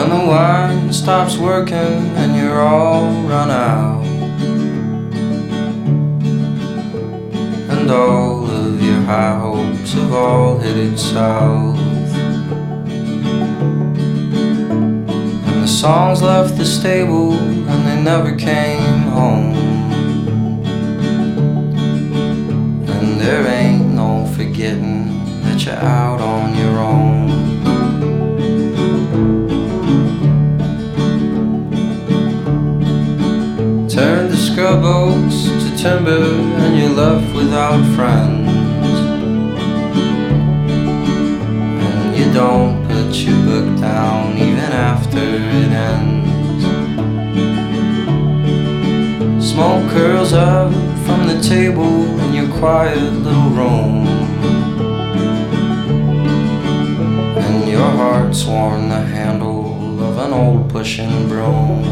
When the wine stops working and you're all run out, and all of your high hopes have all headed south, and the songs left the stable and they never came home, and there ain't no forgetting that you're out on your own. Turn the scrub oaks to timber and you're left without friends, and you don't put your book down even after it ends. Smoke curls up from the table in your quiet little room, and your heart's worn the handle of an old pushing broom.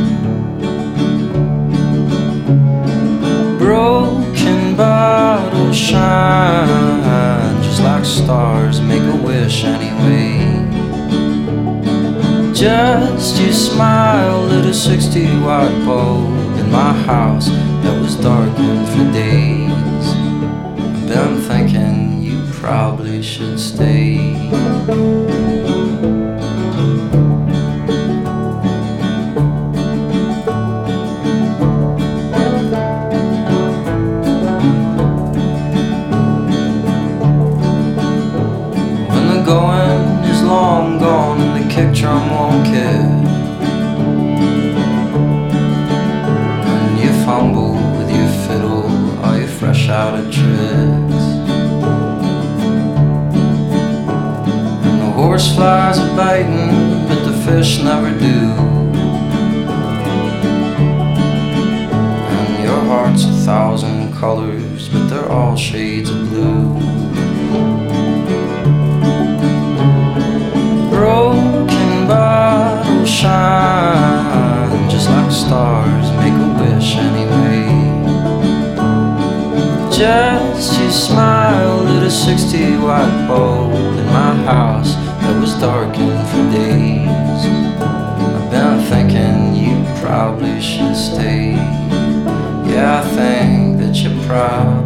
Broken bottles shine just like stars, make a wish anyway. Just you smile lit a 60-watt bulb in my house that was darkened for days. I've been thinking you probably should stay. Going is long gone and the kick drum won't kick, and you fumble with your fiddle, are you fresh out of tricks, and the horse flies are biting but the fish never do, and your heart's 1,000 colors but they're all shades of blue. Broken bottles shine just like stars, make a wish anyway. Just you smile lit a 60-watt bulb in my house that was darkened for days. I've been thinking you probably should stay. Yeah, I think that you probably